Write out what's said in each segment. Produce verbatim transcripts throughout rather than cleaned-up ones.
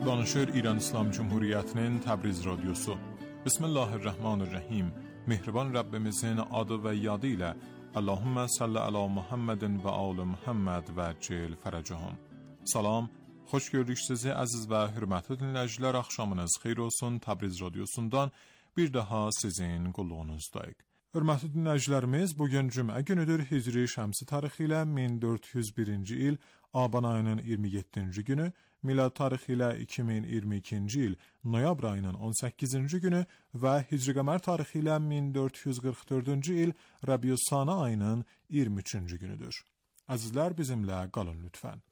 Danışır İran İslam Cumhuriyeti'nin Təbriz Radyosu. Bismillahirrahmanirrahim. Mehriban Rabbimizin adı ve yadı ile Allahümme salli ala Muhammedin ve alı Muhammed ve cil fərəcəhum. Salam, xoş gördük sizi əziz və hürmətli dinləyicilər. Axşamınız xeyir olsun. Təbriz Radyosundan bir daha sizin qulluğunuzdayıq. Hörmətli dinləyicilərimiz, bugün cümə günüdür. Hicri şəmsi tarixi ilə min dörd yüz birinci il Aban ayının iyirmi yeddinci günü, milad tarixi ilə iki min iyirmi ikinci il noyabr ayının on səkkizinci günü və hicri qəmər tarixi ilə min dörd yüz qırx dördüncü il Rəbiüs-Sani ayının iyirmi üçüncü günüdür. Əzizlər, bizimlə qalın lütfən.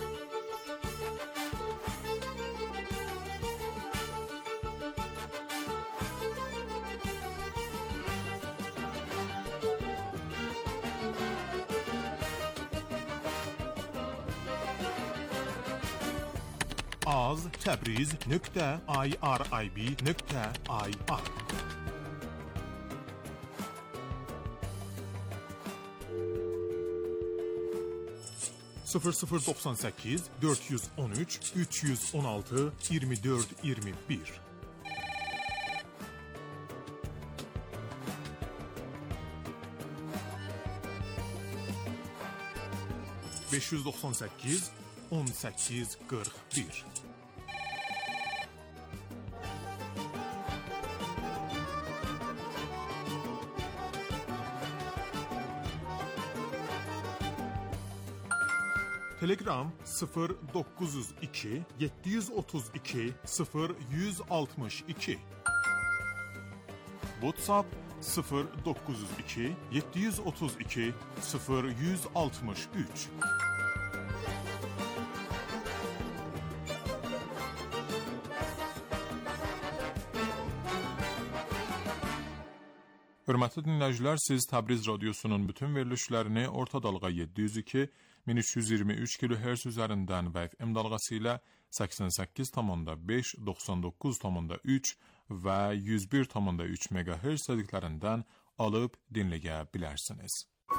az təbriz nöqtə irib nöqtə ir sıfır sıfır doksan səkkiz dörd yüz on üç üç yüz on altı iyirmi dörd iyirmi bir beş yüz doxsan səkkiz on səkkiz qırx bir Telegram sıfır dokuz yüz iki yeddi yüz otuz iki sıfır yüz altmış iki WhatsApp sıfır dokuz yüz iki yeddi yüz otuz iki sıfır yüz altmış üç Hörmətli dinləyicilər, siz Təbriz Radyosunun bütün verilişlərini orta dalğa yeddi yüz iki min üç yüz iyirmi üç kilohertz üzərindən və F M dalğası ilə səksən səkkiz tam beş doxsan doqquz tam üç və yüz bir tam üç megahertz sədiklərindən alıb dinləyə bilərsiniz.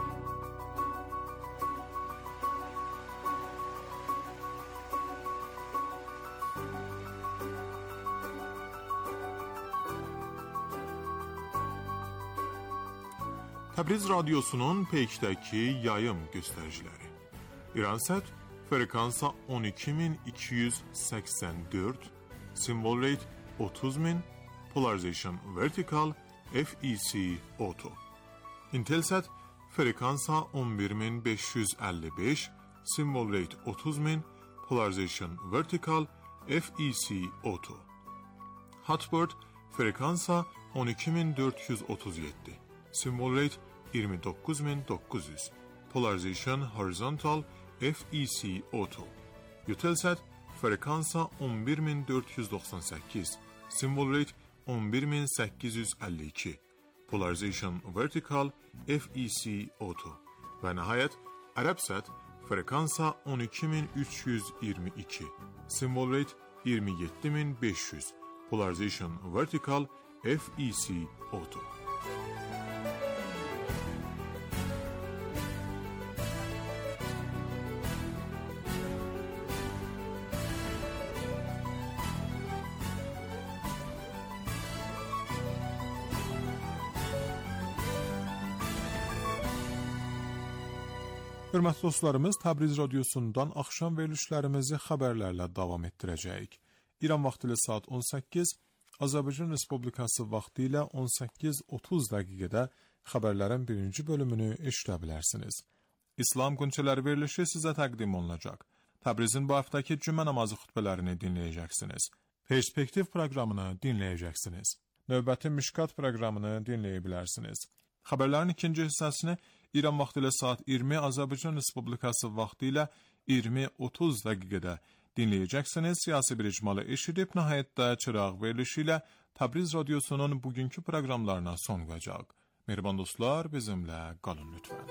Təbriz Radyosunun peykdəki yayım göstəriciləri. İransat frekansa on iki min iki yüz səksən dörd, symbol rate otuz min, polarization vertical, F E C auto. Intelsat frekansa on bir min beş yüz əlli beş, symbol rate otuz min, polarization vertical, F E C auto. Hotbird frekansa on iki min dörd yüz otuz yeddi, symbol rate iyirmi doqquz min doqquz yüz, polarization horizontal, F E C auto. Eutelsat frekansa on bir min dörd yüz doxsan səkkiz, symbol rate on bir min səkkiz yüz əlli iki, polarization vertical, F E C auto. Və nəhayət Arabsat frekansa on iki min üç yüz iyirmi iki, symbol rate iyirmi yeddi min beş yüz, polarization vertical, F E C auto. Hörmətli dostlarımız, Təbriz Radyosundan axşam verilişlərimizi xəbərlərlə davam etdirəcəyik. İran vaxtı ilə saat on səkkiz, Azərbaycan Respublikası vaxtı ilə on səkkiz otuz dəqiqədə xəbərlərin birinci bölümünü eşidə bilərsiniz. İslam Qönçələri verilişi sizə təqdim olunacaq. Təbrizin bu həftəki cümə namazı xutbələrini dinləyəcəksiniz. Perspektiv proqramını dinləyəcəksiniz. Növbəti Mişkat proqramını dinləyə bilərsiniz. Xəbərlərin ikinci hissəsini İran vaxtı ilə saat iyirmi, Azərbaycan Respublikası vaxtı ilə iyirmi otuz dəqiqədə dinləyəcəksiniz. Siyasi bir icmalı eşidib, nəhayətdə çıraq verilişi ilə Təbriz Radyosunun bugünkü proqramlarına son qoyacaq. Mehriban dostlar, bizimlə qalın lütfən.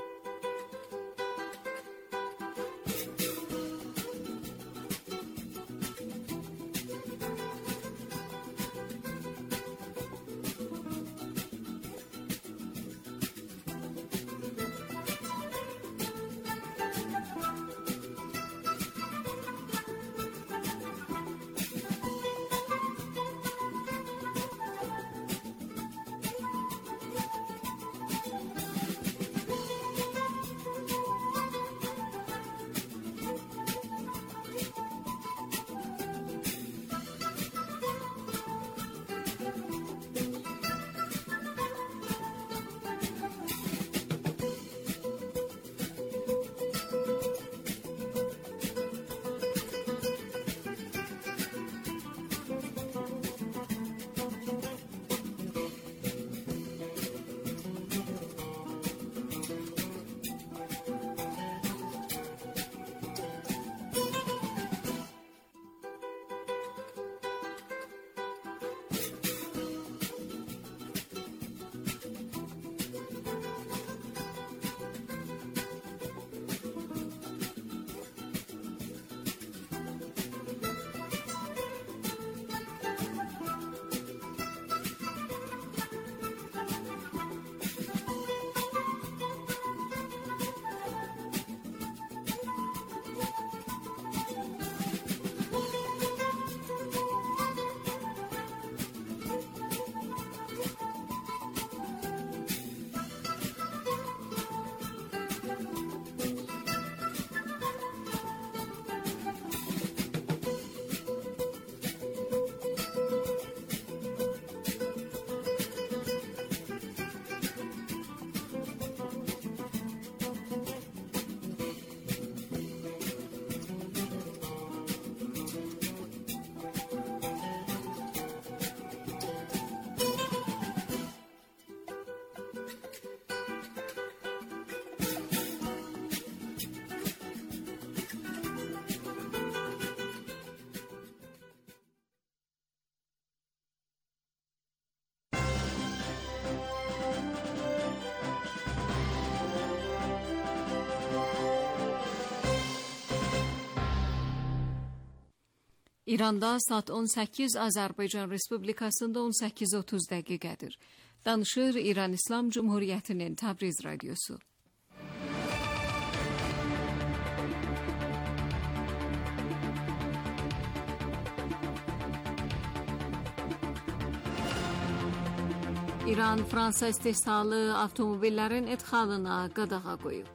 İranda saat on səkkiz, Azərbaycan Respublikasında on səkkiz otuz dəqiqədir. Danışır İran İslam Cumhuriyyətinin Təbriz radiosu. İran, Fransa istehsalı avtomobillərin idxalına qadağa qoyub.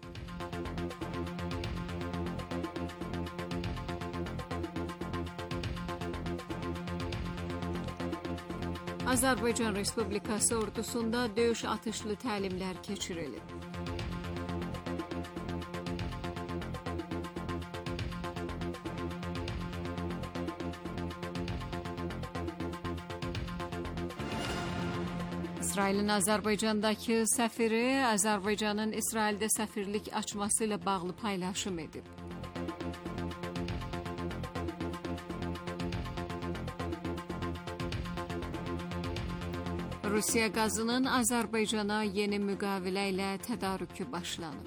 Azərbaycan Respublikası ordusunda döyüş atışlı təlimlər keçirilib. İsrailin Azərbaycandakı səfiri Azərbaycanın İsraildə səfirlik açması ilə bağlı paylaşım edib. Rusiya qazının Azərbaycana yeni müqavilə ilə tədarükü başlanıb.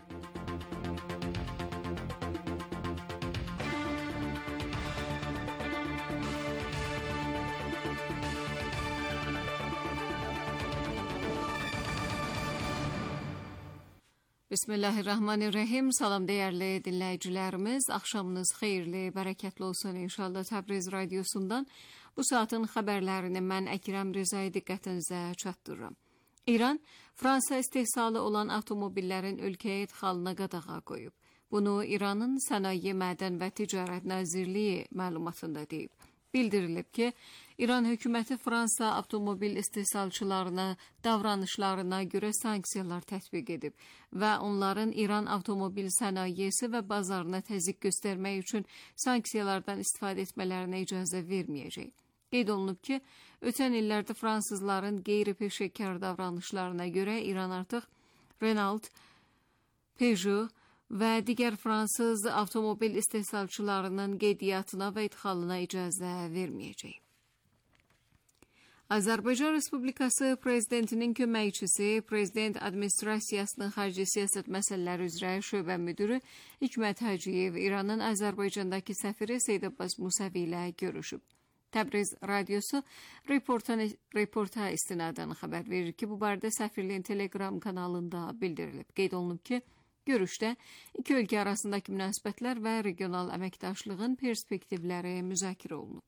Bismillahirrahmanirrahim. Salam dəyərli dinləyicilərimiz. Axşamınız xeyirli, bərəkətli olsun inşallah. Təbriz radiosundan bu saatin xəbərlərini mən Əkrəm Rızay diqqətinizə çatdırıram. İran, Fransa istehsalı olan avtomobillərin ölkəyə idxalına qadağa qoyub. Bunu İranın Sənaye, Mədən və Ticarət Nazirliyi məlumatında deyib. Bildirilib ki, İran hökuməti Fransa avtomobil istehsalçılarına davranışlarına görə sanksiyalar tətbiq edib və onların İran avtomobil sənayesi və bazarına təzyiq göstərmək üçün sanksiyalardan istifadə etmələrinə icazə verməyəcək. Qeyd olunub ki, ötən illərdə fransızların qeyri-peşəkar davranışlarına görə İran artıq Renault, Peugeot və digər fransız avtomobil istehsalçılarının qeydiyyatına və idxalına icazə verməyəcək. Azərbaycan Respublikası Prezidentinin köməkçisi, Prezident Administrasiyasının xarici siyasət məsələləri üzrə şöbə müdürü Hikmət Hacıyev İranın Azərbaycandakı səfiri Seyid Abbas Musavi ilə görüşüb. Təbriz radiosu reporta, reporta istinadən xəbər verir ki, bu barədə səfirliyin Telegram kanalında bildirilib. Qeyd olunub ki, görüşdə iki ölkə arasındakı münasibətlər və regional əməkdaşlığın perspektivləri müzakirə olunub.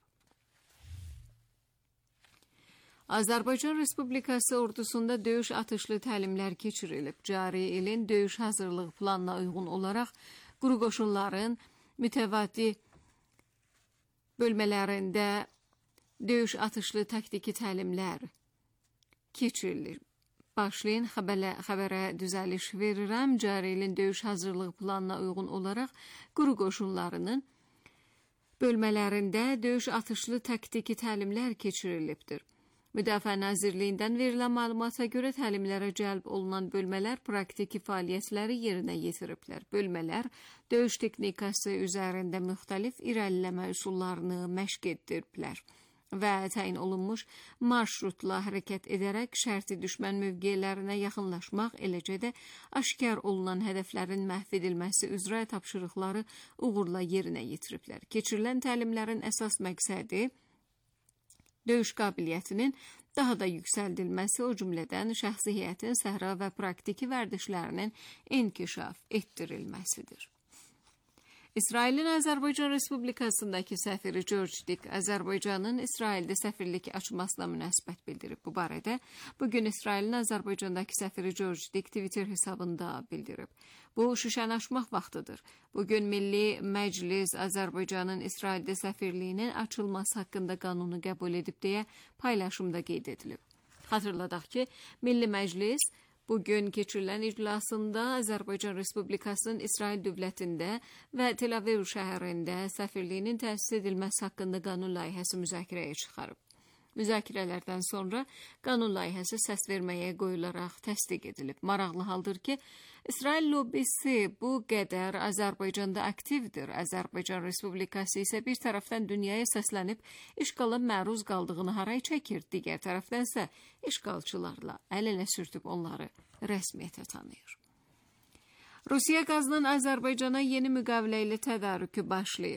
Azərbaycan Respublikası ordusunda döyüş atışlı təlimlər keçirilib. Cari ilin döyüş hazırlıq planına uyğun olaraq quru qoşunların mütəvadi bölmələrində döyüş atışlı taktiki təlimlər keçirilir. Başlayın xəbərə, xəbərə düzəliş verirəm. Cari ilin döyüş hazırlığı planına uyğun olaraq quru qoşunlarının bölmələrində döyüş atışlı taktiki təlimlər keçirilibdir. Müdafiə Nazirliyindən verilən məlumata görə təlimlərə cəlb olunan bölmələr praktiki fəaliyyətləri yerinə yetiriblər. Bölmələr döyüş texnikası üzərində müxtəlif irəliləmə üsullarını məşq etdiriblər və təyin olunmuş marşrutla hərəkət edərək şərti düşmən mövqelərinə yaxınlaşmaq, eləcə də aşkar olunan hədəflərin məhv edilməsi üzrə tapşırıqları uğurla yerinə yetiriblər. Keçirilən təlimlərin əsas məqsədi döyüş qabiliyyətinin daha da yüksəldilməsi, o cümlədən şəxsi heyətin səhra və praktiki vərdişlərinin inkişaf etdirilməsidir. İsrailin Azərbaycan Respublikasındakı səfiri George Dick Azərbaycanın İsraildə səfirlik açmasına münasibət bildirib. Bu barədə bugün İsrailin Azərbaycandakı səfiri George Dick Twitter hesabında bildirib. Bu şüşəni açmaq vaxtıdır. Bugün Milli Məclis Azərbaycanın İsraildə səfirliyinin açılması haqqında qanunu qəbul edib deyə paylaşımda qeyd edilib. Xatırladaq ki, Milli Məclis bugün keçirilən iclasında Azərbaycan Respublikasının İsrail dövlətində və Tel Aviv şəhərində səfirliyinin təsis edilməsi haqqında qanun layihəsi müzakirəyə çıxarıb. Müzakirələrdən sonra qanun layihəsi səs verməyə qoyularaq təsdiq edilib. Maraqlı haldır ki, İsrail lobbisi bu qədər Azərbaycanda aktivdir. Azərbaycan Respublikası isə bir tərəfdən dünyaya səslənib işğala məruz qaldığını haray çəkir, digər tərəfdən isə işğalçılarla əl-ələ sürtüb onları rəsmiyyətə tanıyır. Rusiya qazının Azərbaycana yeni müqavilə ilə tədarükü başlayıb.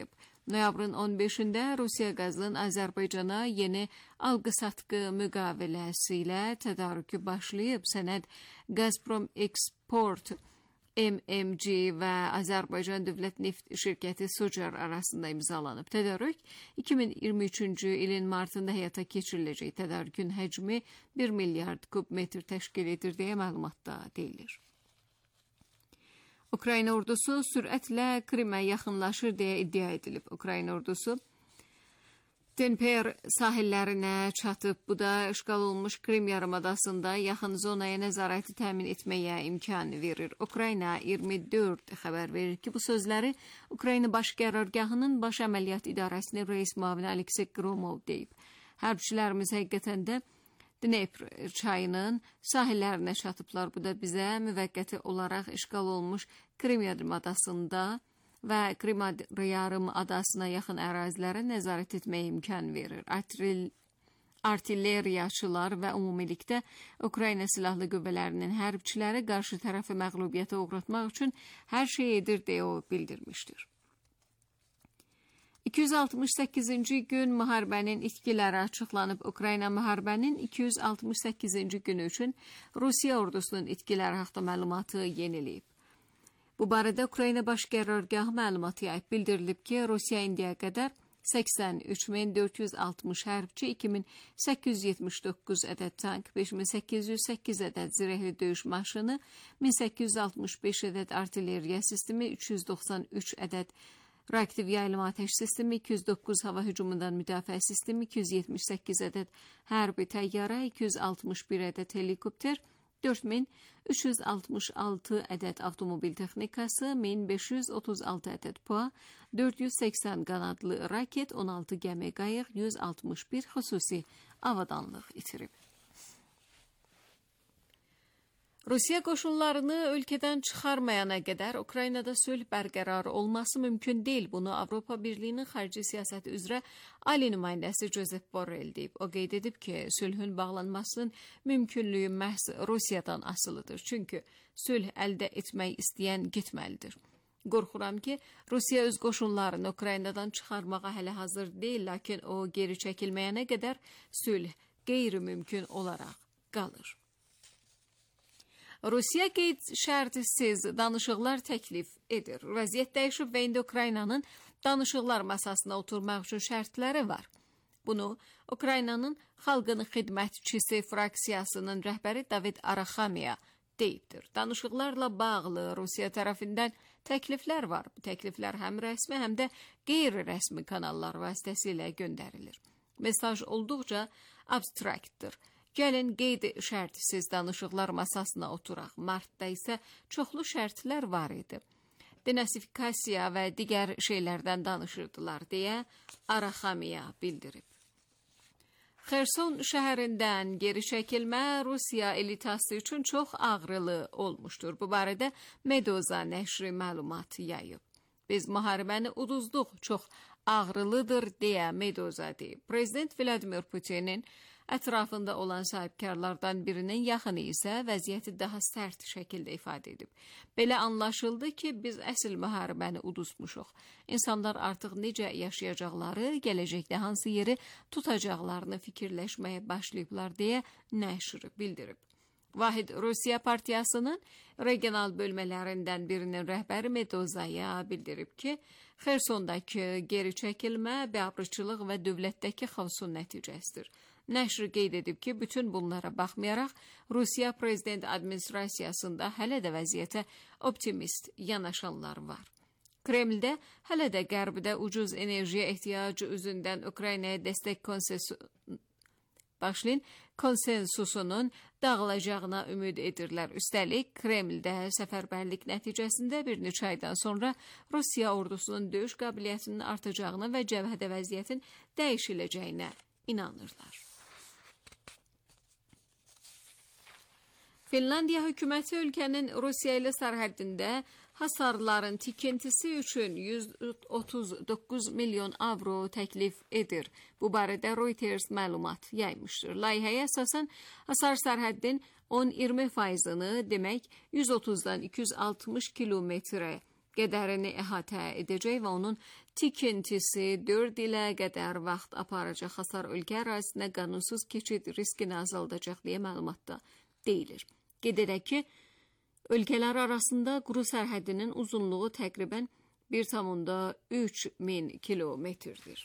Noyabrın on beşində Rusiya qazının Azərbaycana yeni alqı-satqı müqaviləsi ilə tədarükü başlayıb. Sənəd Gazprom Export M M G və Azərbaycan Dövlət Neft şirkəti Socar arasında imzalanıb. Tədarük iki min iyirmi üçüncü ilin martında həyata keçiriləcək. Tədarükün həcmi bir milyard kub metr təşkil edir deyə məlumatda deyilir. Ukrayna ordusu sürətlə Krimə yaxınlaşır deyə iddia edilib. Ukrayna ordusu Dnepr sahillərinə çatıb. Bu da işğal olunmuş Krim yarımadasında yaxın zonaya nəzarəti təmin etməyə imkan verir. Ukrayna iyirmi dörd xəbər verir ki, bu sözləri Ukrayna Baş Qərargahının Baş Əməliyyat İdarəsinin reis müavini Aleksey Gromov deyib. Hərbçilərimiz həqiqətən də Dnepr çayının sahillərinə çatıblar. Bu da bizə müvəqqəti olaraq işğal olmuş Krim yarımadasında və Krim yarım adasına yaxın ərazilərə nəzarət etməyə imkan verir. Artil artilleriyaçılar və ümumilikdə Ukrayna silahlı qüvvələrinin hərbçiləri qarşı tərəfi məğlubiyyətə uğratmaq üçün hər şey edir deyə o bildirmişdir. iki yüz altmış səkkizinci gün müharibənin itkiləri açıqlanıb. Ukrayna müharibənin iki yüz altmış səkkizinci günü üçün Rusiya ordusunun itkiləri haqqında məlumatı yeniləyib. Bu barədə Ukrayna Baş Qərargahı məlumatı yayıb. Bildirilib ki, Rusiya indiyə qədər səksən üç min dörd yüz altmış hərbçi, iki min səkkiz yüz yetmiş doqquz ədəd tank, beş min səkkiz yüz səkkiz ədəd zirehli döyüş maşını, min səkkiz yüz altmış beş ədəd artilleriya sistemi, üç yüz doxsan üç ədəd reaktiv yayılma ateş sistemi, iki yüz doqquz hava hücumundan müdafiə sistemi, iki yüz yetmiş səkkiz ədəd hərbi təyyarə, iki yüz altmış bir ədəd helikopter, dörd min üç yüz altmış altı ədəd avtomobil texnikası, min beş yüz otuz altı ədəd P A, dörd yüz səksən qanadlı raket, on altı gəmi qayıq, yüz altmış bir xüsusi avadanlıq itirib. Rusiya qoşunlarını ölkədən çıxarmayana qədər Ukraynada sülh bərqərar olması mümkün deyil. Bunu Avropa Birliyinin xarici siyasəti üzrə ali nümayəndəsi Josep Borrell deyib. O qeyd edib ki, sülhün bağlanmasının mümkünlüyü məhz Rusiyadan asılıdır. Çünki sülh əldə etmək istəyən getməlidir. Qorxuram ki, Rusiya öz qoşunlarını Ukraynadan çıxarmağa hələ hazır deyil, lakin o geri çəkilməyənə qədər sülh qeyri-mümkün olaraq qalır. Rusiya qeyd şərtsiz danışıqlar təklif edir. Vəziyyət dəyişib və indi Ukraynanın danışıqlar masasına oturmaq üçün şərtləri var. Bunu Ukraynanın Xalqın Xidmətçisi fraksiyasının rəhbəri David Araxamiya deyibdir. Danışıqlarla bağlı Rusiya tərəfindən təkliflər var. Bu təkliflər həm rəsmi, həm də qeyri-rəsmi kanallar vasitəsilə göndərilir. Mesaj olduqca abstraktdır. Gəlin qeydi şərtsiz danışıqlar masasına oturaq. Martda isə çoxlu şərtlər var idi. Denasifikasiya və digər şeylərdən danışırdılar deyə Araxamiya bildirib. Xerson şəhərindən geri çəkilmə Rusiya elitası üçün çox ağrılı olmuşdur. Bu barədə Meduza nəşri məlumat yayıb. Biz müharibəni uduzduq, çox ağrılıdır deyə Meduza deyib. Prezident Vladimir Putinin ətrafında olan sahibkarlardan birinin yaxını isə vəziyyəti daha sərt şəkildə ifadə edib. Belə anlaşıldı ki, biz əsl müharibəni uduzmuşuq. İnsanlar artıq necə yaşayacaqları, gələcəkdə hansı yeri tutacaqlarını fikirləşməyə başlayıblar deyə nəşr bildirib. Vahid Rusiya Partiyasının regional bölmələrindən birinin rəhbəri Meduzaya bildirib ki, Xersondakı geri çəkilmə, biabırçılıq və dövlətdəki xavsun nəticəsidir. Nəşr qeyd edib ki, bütün bunlara baxmayaraq, Rusiya prezident administrasiyasında hələ də vəziyyətə optimist yanaşanlar var. Kremldə hələ də qərbdə ucuz enerjiyə ehtiyacı üzündən Ukraynaya dəstək konsensusu Başlayın, konsensusunun dağılacağına ümid edirlər. Üstəlik, Kremldə səfərbərlik nəticəsində bir neçə aydan sonra Rusiya ordusunun döyüş qabiliyyətinin artacağına və cəbhədə vəziyyətin dəyişiləcəyinə inanırlar. Finlandiya hökuməti ölkənin Rusiya ilə sərhəddində hasarların tikintisi üçün yüz otuz doqquz milyon avro təklif edir. Bu barədə Reuters məlumat yaymışdır. Layihəyə əsasən hasar sərhəddin on iyirmi faizini, demək yüz otuzdan iki yüz altmış kilometrə qədərini əhatə edəcək və onun tikintisi dörd ilə qədər vaxt aparacaq. Hasar ölkə ərazisinə qanunsuz keçid riskini azaldacaq deyə məlumatda deyilir. Qeyd edək ki, ölkələr arasında quru sərhədinin uzunluğu təqribən bir tam üç min kilometrdir.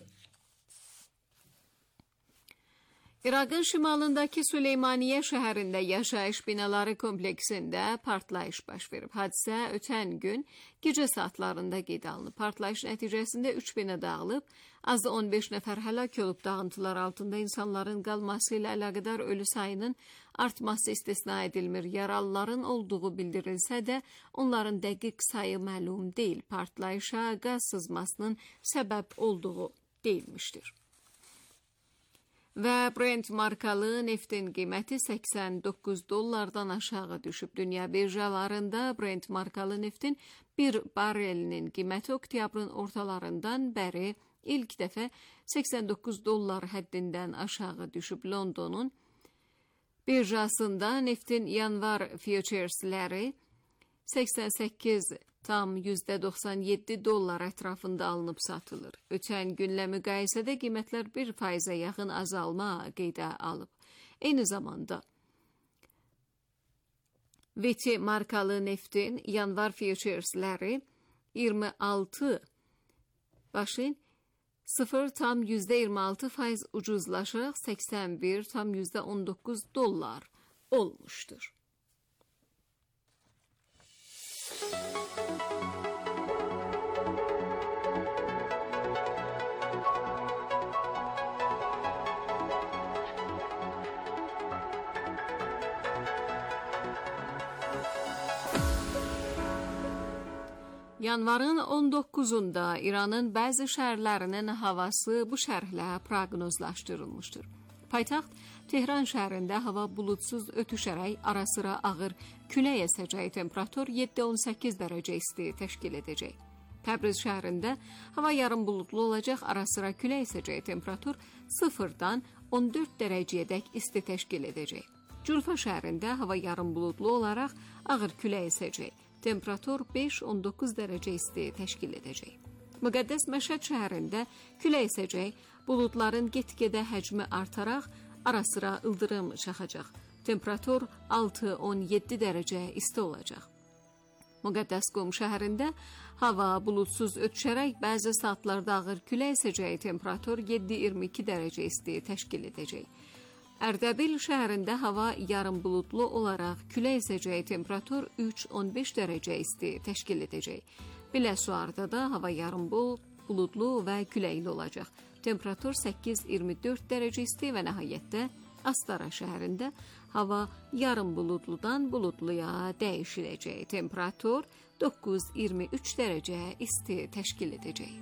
İraqın şimalındakı Süleymaniye şəhərində yaşayış binaları kompleksində partlayış baş verib. Hadisə ötən gün gecə saatlarında qeyd alınıb. Partlayış nəticəsində üç bina dağılıb, az da on beş nəfər həlak olub. Dağıntılar altında insanların qalması ilə əlaqədar ölü sayının artması istisna edilmir. Yaralıların olduğu bildirilsə də onların dəqiq sayı məlum deyil. Partlayışa qaz sızmasının səbəb olduğu deyilmişdir. Və Brent markalı neftin qiyməti səksən doqquz dollardan aşağı düşüb. Dünya birjalarında Brent markalı neftin bir barelinin qiyməti oktyabrın ortalarından bəri ilk dəfə səksən doqquz dollar həddindən aşağı düşüb. Londonun birjasında neftin yanvar füturesləri səksən səkkiz tam yüzdə doxsan yeddi dollar ətrafında alınıb satılır. Ötən günlə müqayisədə qiymətlər bir faizə yaxın azalma qeydə alıb. Eyni zamanda V T markalı neftin yanvar füturesləri iyirmi altı başın sıfır tam yüzdə iyirmi altı faiz ucuzlaşaraq səksən bir tam yüzdə on doqquz dollar olmuştur. Yanvarın on doqquzunda İranın bəzi şəhərlərinin havası bu şərhlə proqnozlaşdırılmışdır. Paytaxt Tehran şəhərində hava bulutsuz ötüşərək ara-sıra ağır külək əsəcək, temperatur yeddi on səkkiz dərəcə isti təşkil edəcək. Təbriz şəhərində hava yarım bulutlu olacaq, ara-sıra külək əsəcək, temperatur sıfırdan on dörd dərəcəyədək isti təşkil edəcək. Culfa şəhərində hava yarım bulutlu olaraq ağır külək əsəcək. Temperatur beş on doqquz dərəcə isti təşkil edəcək. Müqəddəs Məşəd şəhərində külək əsəcək, buludların get-gedə həcmi artaraq ara-sıra ildırım çaxacaq. Temperatur altı on yeddi dərəcə isti olacaq. Müqəddəs Qum şəhərində hava bulutsuz ötüşərək bəzi saatlarda ağır külək əsəcək, temperatur yeddi iyirmi iki dərəcə isti təşkil edəcək. Ərdəbil şəhərində hava yarım bulutlu olaraq külək əsəcək, temperatur üç on beş dərəcə isti təşkil edəcək. Biləsuarda da hava yarım bulutlu və küləkli olacaq. Temperatur səkkiz iyirmi dörd dərəcə isti və nəhayətdə Astara şəhərində hava yarım bulutludan bulutluya dəyişiləcək. Temperatur doqquz iyirmi üç dərəcə isti təşkil edəcək.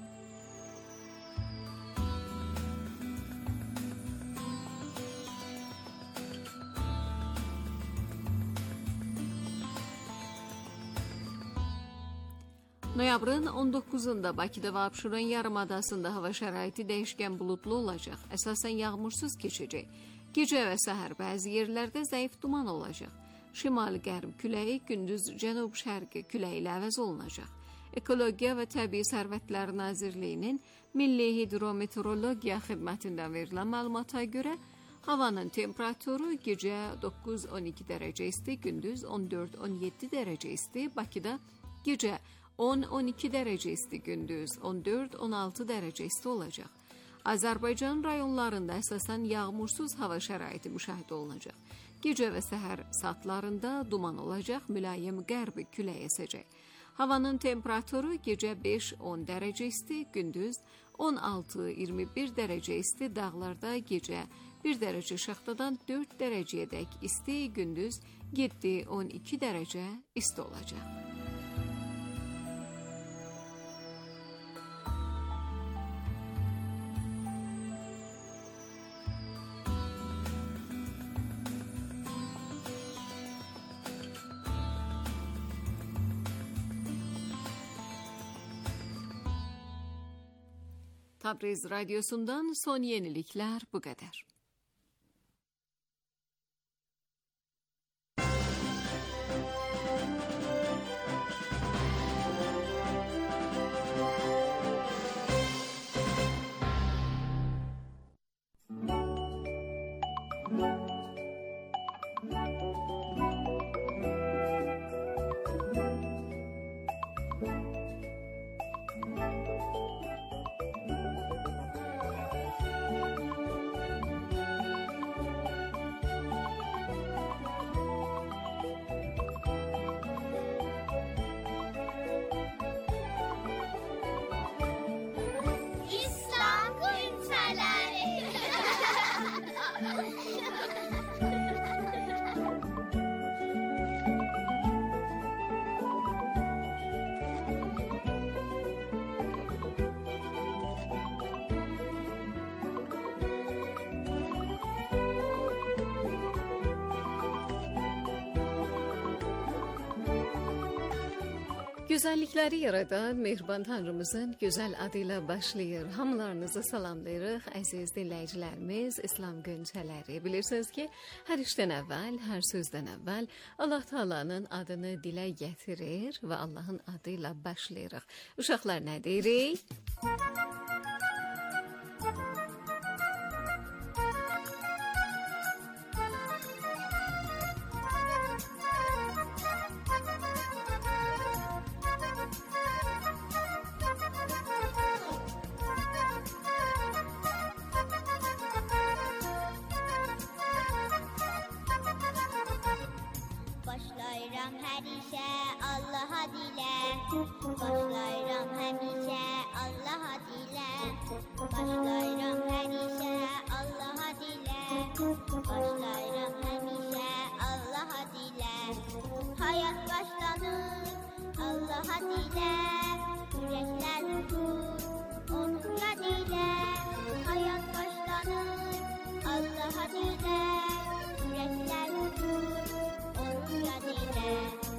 Noyabrın on doqquzunda Bakıda və Abşeron yarımadasında hava şəraiti dəyişkən bulutlu olacaq. Əsasən yağmursuz keçəcək. Gecə və səhər bəzi yerlərdə zəif duman olacaq. Şimal-qərb küləyi gündüz cənub-şərqi küləyi ilə əvəz olunacaq. Ekologiya və Təbii Sərvətlər Nazirliyinin Milli Hidrometeorologiya xidmətindən verilən məlumata görə havanın temperaturu gecə doqquz on iki dərəcə isti, gündüz on dörd on yeddi dərəcə isti, Bakıda gecə on on iki dərəcə isti, gündüz on dörd on altı dərəcə isti olacaq. Azərbaycan rayonlarında əsasən yağmursuz hava şəraiti müşahidə olunacaq. Gecə və səhər saatlarında duman olacaq, mülayim qərbi külək əsəcək. Havanın temperaturu gecə beş on dərəcə isti, gündüz on altı iyirmi bir dərəcə isti, dağlarda gecə bir dərəcə şaxtadan dörd dərəcəyədək isti, gündüz yeddi on iki dərəcə isti olacaq. Tabriz Radyosu'ndan son yenilikler bu kadar. Gözəllikləri yaradan mehriban Tanrımızın gözəl adıyla başlayır. Hamılarınızı salamlayırıq, əziz dinləyicilərimiz, İslam Gönçələri. Bilirsiniz ki, hər işdən əvvəl, hər sözdən əvvəl Allah Taala'nın adını dilə gətirir və Allahın adıyla başlayırıq. Uşaqlar, nə deyirik? Başlayıram hər işə Allaha dilə, başlayıram həmişə Allaha dilə, başlayıram hər işə Allaha dilə, başlayıram həmişə Allaha dilə. Hayat başlanır Allaha dilə, ürəklər uçur onunla dilə. Hayat başlanır Allaha dilə, ürəklər uçur onunla dilə.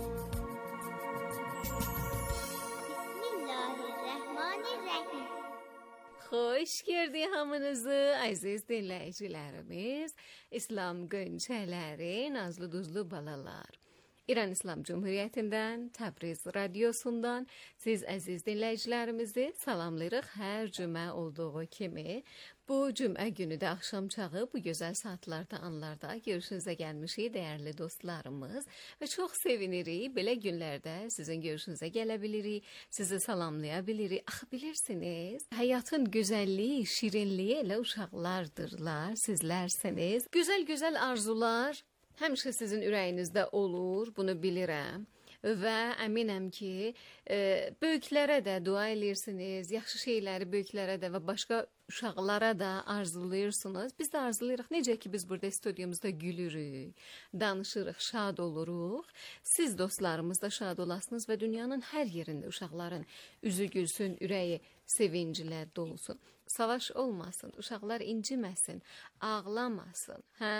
Bismillahirrahmanirrahim. Xoş gördük hamınızı, əziz dinləyicilərimiz, İslam Gönçələri, nazlı duzlu balalar. İran İslam Cumhuriyyətindən, Təbriz Radiosundan siz əziz dinləyicilərimizi salamlayırıq. Hər cümə olduğu kimi bu cümə günü də axşam çağı bu gözəl saatlarda, anlarda görüşünüzə gəlmişik dəyərli dostlarımız və çox sevinirik. Belə günlərdə sizin görüşünüzə gələ bilirik, sizi salamlaya bilirik. Axı bilirsiniz, həyatın gözəlliyi, şirinliyi elə uşaqlardırlar, sizlərsiniz. Gözəl-gözəl arzular həmişə sizin ürəyinizdə olur, bunu bilirəm və əminəm ki, e, böyüklərə də dua edirsiniz, yaxşı şeyləri böyüklərə də və başqa uşaqlara da arzulayırsınız. Biz də arzulayırıq. Necə ki biz burada studiyumuzda gülürük, danışırıq, şad oluruq. Siz dostlarımız da şad olasınız və dünyanın hər yerində uşaqların üzü gülsün, ürəyi sevinclə dolsun. Savaş olmasın, uşaqlar inciməsin, ağlamasın, hə?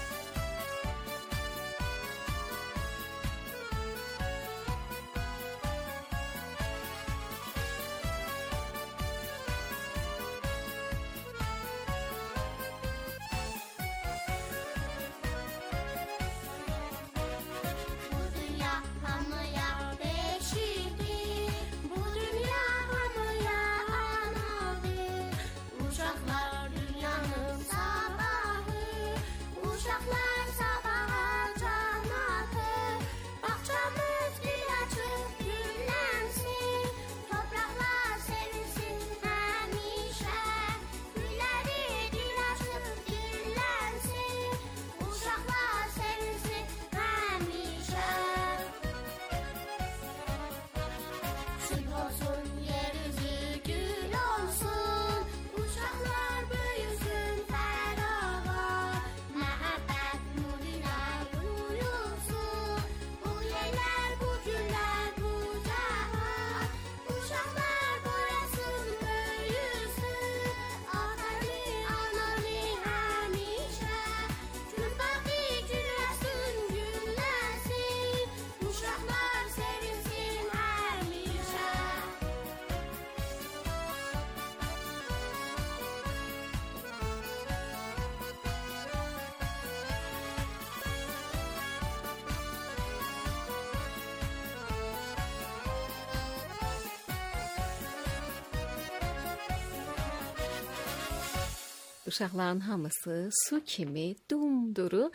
Uşaqların hamısı su kimi dumduru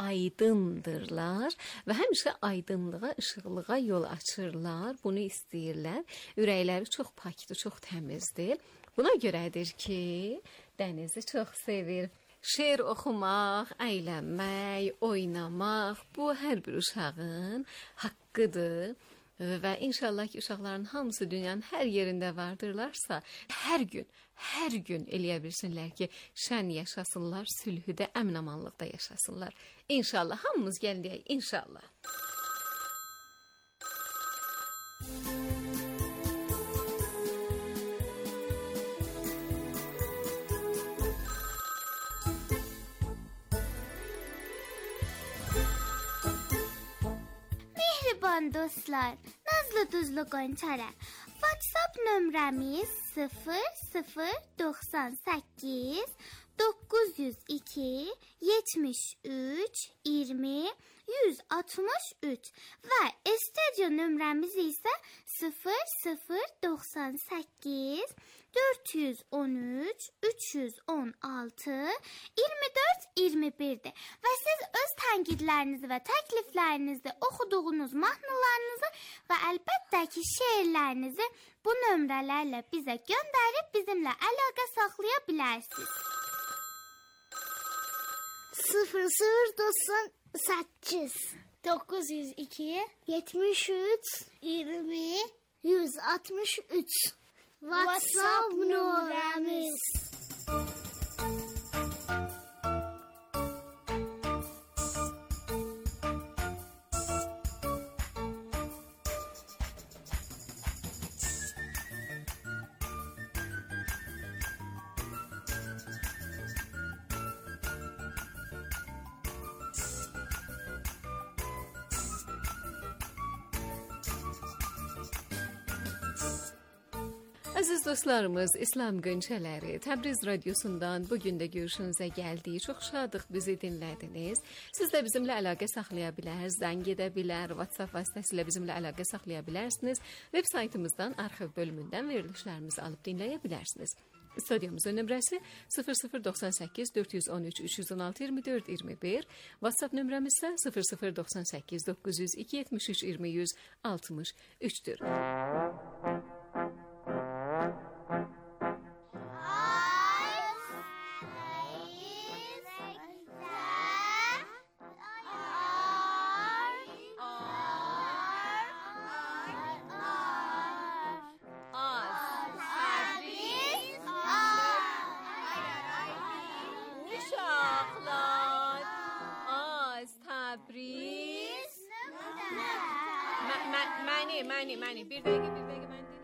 aydındırlar və həmişə aydınlığa, işıqlığa yol açırlar. Bunu istəyirlər. Ürəkləri çox pakdır, çox təmizdir. Buna görədir ki, dənizi çox sevir. Şeir oxumaq, əylənmək, oynamaq bu hər bir uşağın haqqıdır. Və inşallah ki, uşaqların hamısı dünyanın hər yerində vardırlarsa, hər gün, hər gün eləyə bilsinlər ki, şən yaşasınlar, sülhüdə, əmin-amanlıqda yaşasınlar. İnşallah, hamımız gəlin deyək, inşallah. Mehriban dostlar, naz Düzlü düzlü Qonçələr. WhatsApp nömrəmiz sıfır sıfır doxsan səkkiz doqquz yüz iki yetmiş üç iyirmi yüz altmış üç və studio nömrəmiz isə sıfır sıfır doxsan səkkiz dörd yüz on üç üç yüz on altı iyirmi dörd iyirmi birdir. Və siz öz tənqidlərinizi və təkliflərinizi, oxuduğunuz mahnılarınızı və əlbəttə ki şeirlərinizi bu nömrələrlə bizə göndərib bizimlə əlaqə saxlaya bilərsiniz. sıfır sıfır doxsan səkkiz doqquz yüz iki yetmiş üç iyirmi yüz altmış üç WhatsApp nömrəmiz. Aziz dostlarımız, İslam Qönçələri Təbriz radiosundan bugün də görüşünüzə gəldiyi çox şadıq bizi dinlədiniz. Siz də bizimlə əlaqə saxlaya bilər, zəng edə bilər, WhatsApp vasitəsilə bizimlə əlaqə saxlaya bilərsiniz. Web saytımızdan arxiv bölümündən verilişlərimizi alıb dinləyə bilərsiniz. Studiyamızın nömrəsi sıfır sıfır doxsan səkkiz dörd yüz on üç üç yüz on altı iyirmi dörd iyirmi bir, WhatsApp nömrəmiz isə sıfır sıfır doxsan səkkiz doqquz yüz iki yetmiş üç iyirmi yüz altmış üçdür. Təbriz. Məni, məni, məni. Bir dəqiqə, bir dəqiqə mən deyim.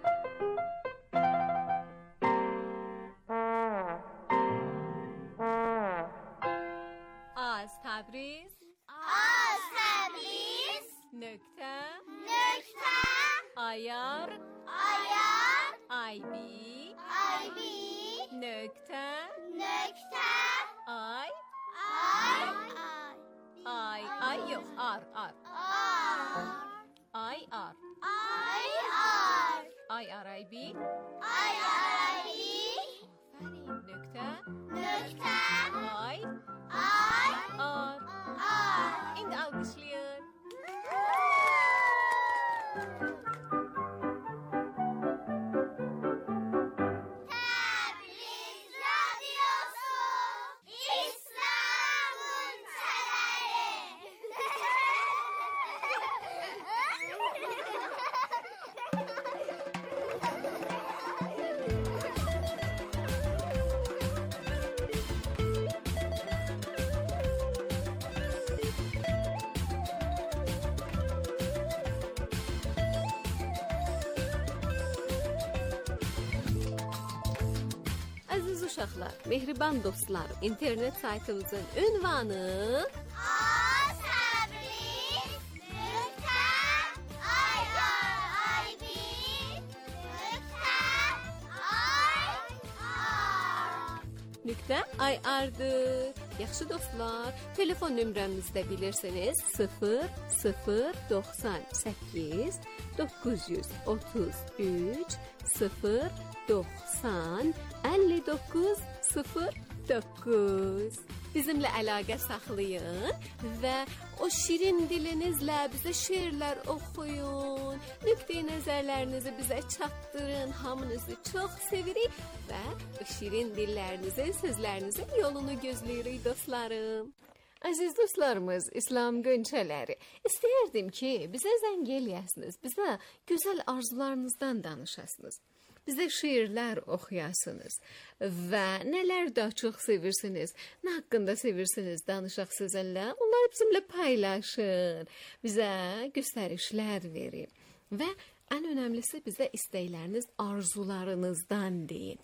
Az Təbriz. Az Təbriz. Nöqtə. Nöqtə. Ayar. Ayar. Aybi. Aybi. Nöqtə. Nöqtə. Ay. Ay. Ay, ay yox, ar, ar. Ar. Ay, ar. Ay, ar. Ay, ar, ay, bi. Ay, ar, bi. Aferin, nöqtə. Nöqtə. Ay. Ay. Ar. Ar. İndi alqışlayın. Uşaqlar, mehriban dostlar, internet saytımızın ünvanı Az Təbriz nöqtə ayar aybi nöqtə ayar nöqtə ayardır. Yaxşı dostlar, telefon nömrəmizi də bilirsiniz. sıfır sıfır doxsan səkkiz doqquz yüz otuz üç sıfır doxsan əlli doqquz sıfır doqquz. Bizimlə əlaqə saxlayın və o şirin dilinizlə bizə şeirlər oxuyun. Nöqteyi nəzərlərinizi bizə çatdırın. Hamınızı çox sevirik və o şirin dillərinizin, sözlərinizin yolunu gözləyirik dostlarım. Aziz dostlarımız, İslam Qönçələri, istəyərdim ki, bizə zəng eləyəsiniz, bizə gözəl arzularınızdan danışasınız. Bizə şeirlər oxuyasınız və nələr daha çox sevirsiniz, nə haqqında sevirsiniz danışaq sizinlə, onları bizimlə paylaşın, bizə göstərişlər verin və ən önəmlisi bizə istəkləriniz, arzularınızdan deyin.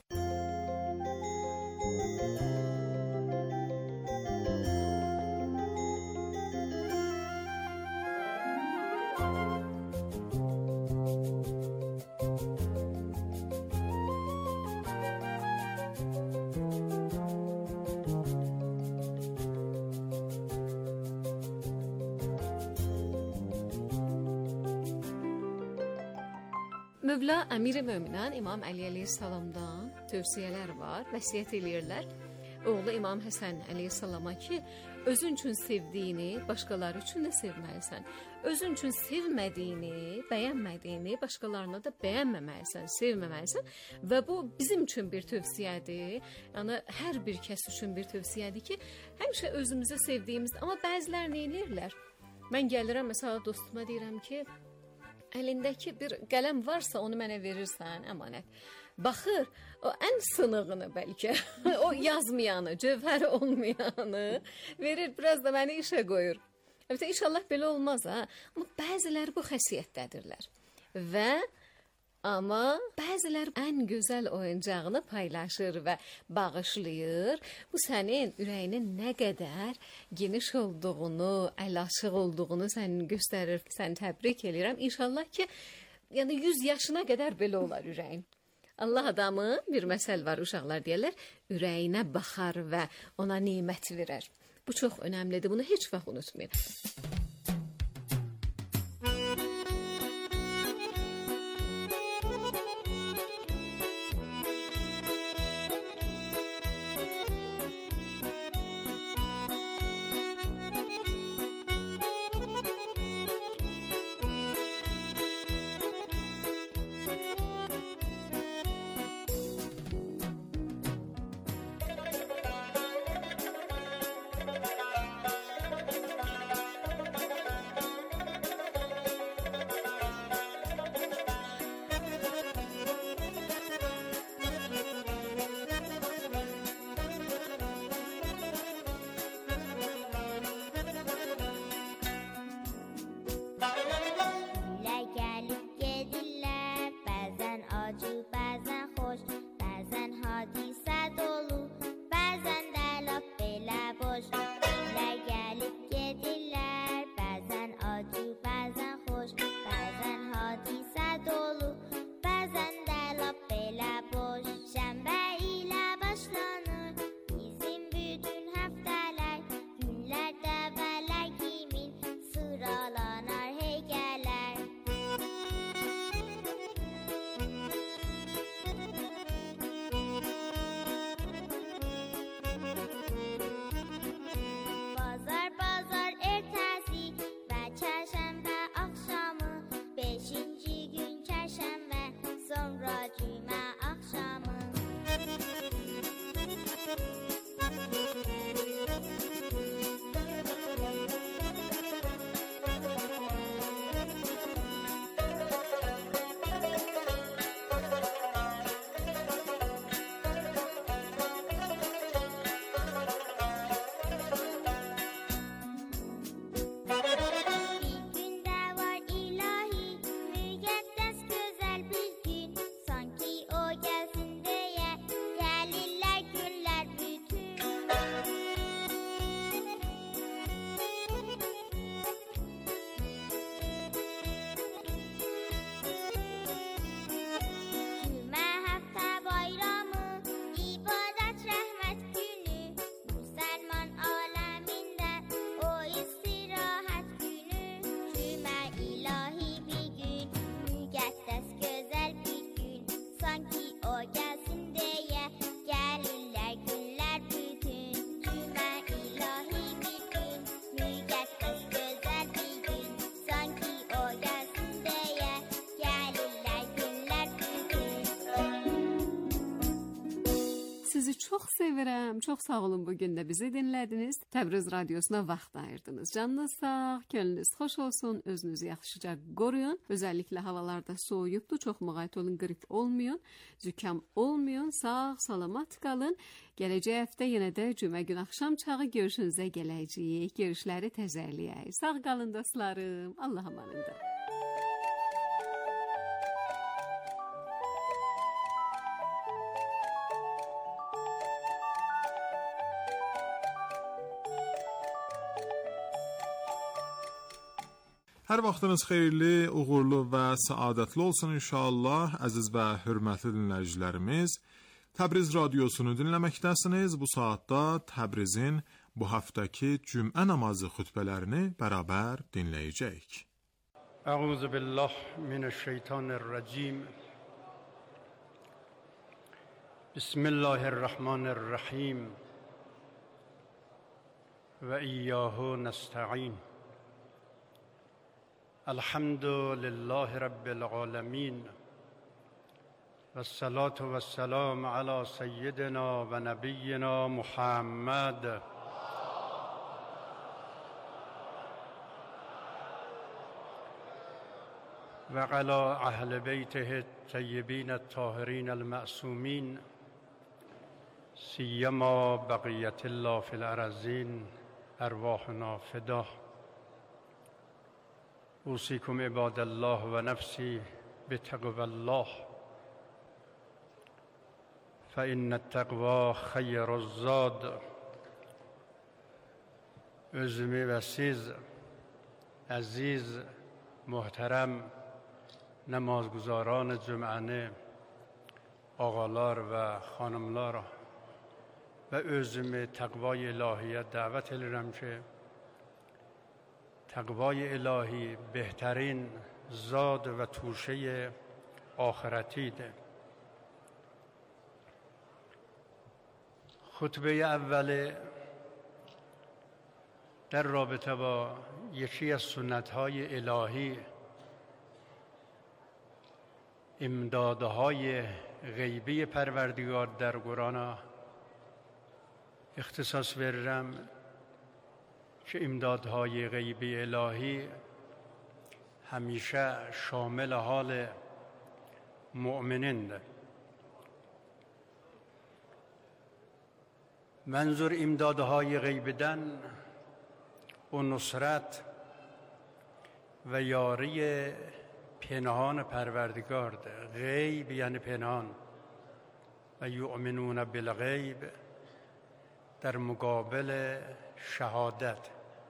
Mövla Əmir-i Möminən İmam Əli əleyhissalamdan tövsiyələr var, vəsiyyət eləyirlər. Oğlu İmam Həsən əleyhissalama ki, özün üçün sevdiyini başqaları üçün də sevməlisən. Özün üçün sevmədiyini, bəyənmədiyini başqalarına da bəyənməməlisən, sevməməlisən və bu bizim üçün bir tövsiyədir. Yəni hər bir kəs üçün bir tövsiyədir ki, həmişə özümüzü sevdiyimiz, amma bəzilər nə edirlər? Mən gəlirəm məsələn dostuma deyirəm ki, əlindəki bir qələm varsa onu mənə verirsən, əmanət. Baxır, o ən sınığını bəlkə, o yazmayanı, cövhəri olmayanı verir, biraz da məni işə qoyur. Əlbəttə, inşallah belə olmaz, ha? Amma bəziləri bu xəsiyyətdədirlər. Və amma bəzilər ən gözəl oyuncağını paylaşır və bağışlayır. Bu sənin ürəyinin nə qədər geniş olduğunu, əl-açıq olduğunu sənin göstərir. Sən təbrik edirəm. İnşallah ki, yəni yüz yaşına qədər belə olar ürəyin. Allah adamı, bir məsəl var, uşaqlar deyirlər, ürəyinə baxar və ona nemət verər. Bu çox önəmlidir. Bunu heç vaxt unutmayın. Çox sevirəm. Çox sağ olun bu gün də bizi dinlədiniz. Təbriz radiosuna vaxt ayırdınız. Canınız sağ, könlünüz xoş olsun. Özünüzü yaxşıca qoruyun. Özəlliklə havalarda soyuyubdu. Çox müğayət olun, qrip olmayın, zükam olmayın. Sağ, salamat qalın. Gələcək həftə yenə də cümə gün axşam çağı görüşünüzə gələcəyik. Görüşləri təzəliyək. Sağ qalın dostlarım. Allah amanında. Hər vaxtınız xeyirli, uğurlu və səadətli olsun inşallah, əziz və hörmətli dinləyicilərimiz. Təbriz radiosunu dinləməkdəsiniz. Bu saatda Təbrizin bu həftəki cümə namazı xutbələrini bərabər dinləyəcəyik. اعوذ بالله من الشیطان الرجیم. بسم الله الرحمن الرحیم و ایاه نستعین. الحمد لله رب العالمین و الصلاة و السلام علی سیدنا و نبینا محمد و علی اهل بیته الطیبین الطاهرین المعصومین سیما بقیت الله فی الارضین ارواحنا فدا. اوصیکم عباد الله و نفسی بتقوی الله فإن التقوی خیر الزاد. özümü ve siz aziz, muhterem namazguzarان جمعه، آقاlar و خانمlar و özümü تقوای الهیه دعوت edirəm ki تقوای الهی بهترین زاد و توشه آخرتیده. خطبه اول در رابطه با یکی از سنت‌های الهی، امدادهای غیبی پروردگار در قرآن اختصاص verirəm که امدادهای غیبی الهی همیشه شامل حال مؤمنینده. منظور امدادهای غیبیدن و نصرت و یاری پنهان پروردگار ده. غیب یعنی پنهان و یؤمنون بالغیب در مقابل شهادت.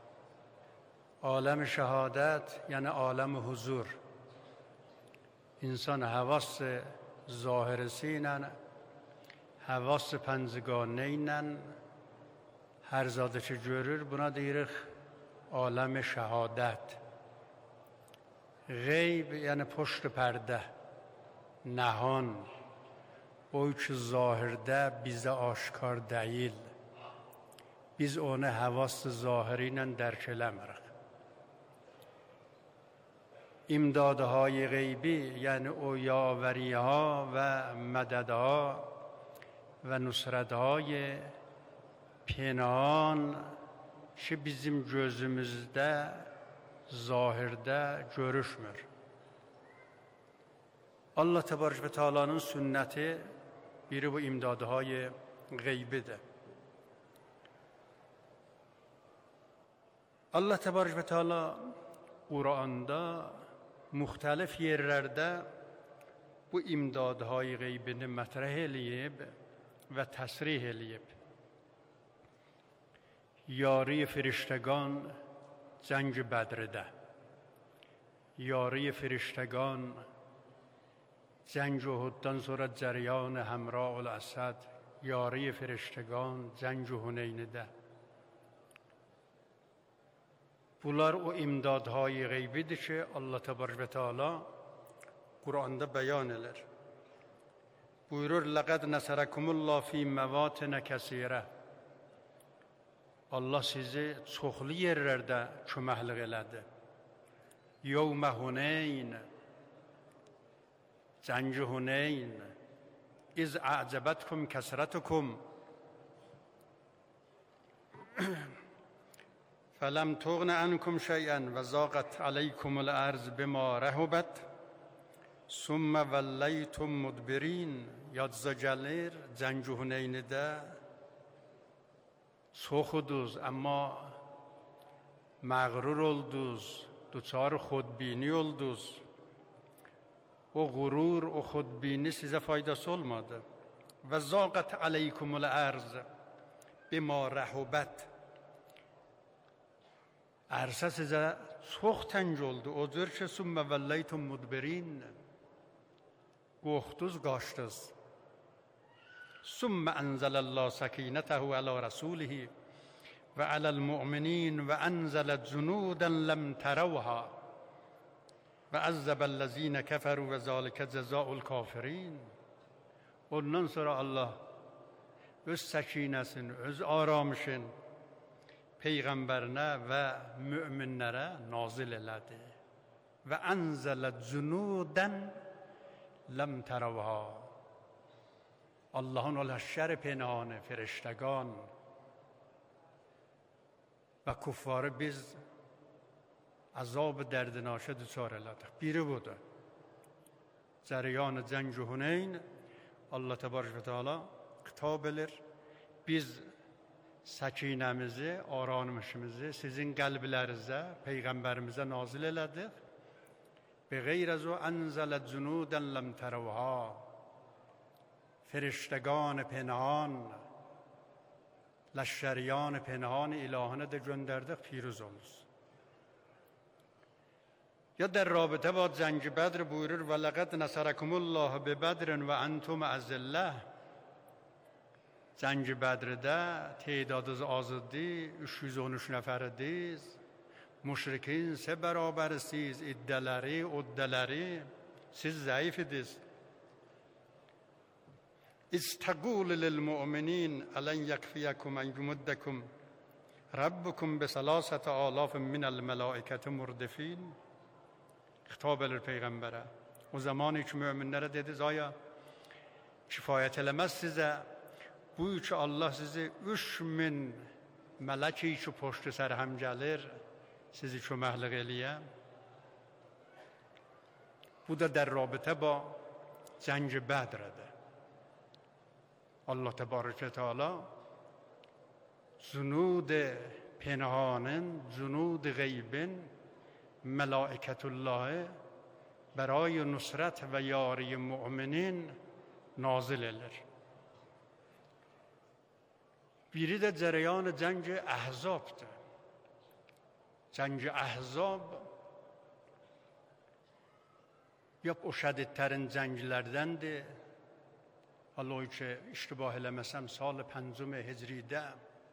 عالم شهادت یعنی عالم حضور. انسان حواس ظاهرسینن، حواس پنجگانه‌ینن، her zadeti görür. Buna deyirik alem şehadet. Gayb yani puşt perde, nahon. O ki zahirde bize aşkar değil. Biz onu havas zahiriyle derk elemirik. İmdadهای غیبی یعنی o یاوریها و مددها و nusretهای پنهان ki bizim gözümüzde zahirde görüşmür. Allah Tebarek ve Teala'nın sünneti biri bu imdadهای غیبیdir. Allah Tebarek ve Teala Kur'an'da muhtelif yerlerde bu imdadهای غیبini mətrəh eləyib və təsrih eləyib. یاری فرشتگان جنگ بدرده، یاری فرشتگان جنگ احدdan sonra جریان همراه الاسد، یاری فرشتگان جنگ هنینده. Bunlar o imdadهای غیبیdir ki Allah Tebarek ve Teala Kur'an'da beyan eder. Buyurur: لَقَدْ نَصَرَكُمُ اللّٰهُ فِي مَوَاطِنَ كَثِيرَةٍ. Allah sizi çoxlu yerlərdə köməklik elədi. Yevmə Huneyn, Cəngi Huneyn, İz a'cəbətkum kəsrətukum, fələm tuğnə ənkum şeyən və zaqət aleykumul ərz bima rəhubət, sümmə vəlləytum mudbirin. Yadza gəlir Cəngi Huneynidə çoxuduz amma məğrur olduz, duçar xudbini olduz. O qurur, o xudbini sizə faydası olmadı. Və zaqət aleykumul ərz bima rəhubət. Ərsə sizə çox təng oldu. O cür ki, sümmə vəlləytum mudbirin. Qorxduz, qaçdız. ثم أنزل الله سكينته على رسوله وعلى المؤمنين وأنزل جنودا لم تروها. و عذب الذین کفروا و ذلک جزاء الکافرین. Ondan sonra Allah öz səkinəsini, öz aramışın Peyğəmbərinə və müminlərə nazil elədi. Və ənzələ cunudən ləm tərəvha. Allahın o leşşər penhanı, فرشتگان və kuffarı biz azab dərdinaşə düçar elədik. Biri budur. Cəryan cəng Huneyn, Allah təbarək və Teala xitab edir. Biz səkinəmizi, aranmışımızı sizin qəlblərinizə, Peyğəmbərimizə nazil elədik. بغیر و انزل جنودا لم تروها. فرشتگان پنهان، لشکریان پنهان الهانه ده göndərdik پیروز oluruz. یا در رابطه با جنگ بدر buyurur ولقد نصركم الله ببدر و انتم اذله. جنگ بدرdə تعدادınız az idi, üç yüz on üç nəfərdiniz. Müşrikin ise berabersiz, iddeleri, uddeleri, siz zayıf idiniz. İstegûl lil mu'minin elen yakfiyakum en yumuddekum Rabbukum bi salasete alafin minel melaiketi murdifin. Hitap edir Peygamber'e. O zaman hiç müminlere dedi, aya kifayet elemez size. Bu üç Allah sizi üç min meleki içi poştu serhem gelir. Sizi köməklik eləyə. Bu da در رابطه با جنگ بدرده. Allah Tebareke ve Teala zunud پنهانın, zunud غیبin, melaiketullahı برای nusret ve yari müminin nazil edir. Biri de cereyan جنگ احزابdır. Cəng-i Əhzab yap o şədidlərin cənglərdəndir. Allah ki, iştibah eləməsəm, sal-ı pəncüm-i hicridə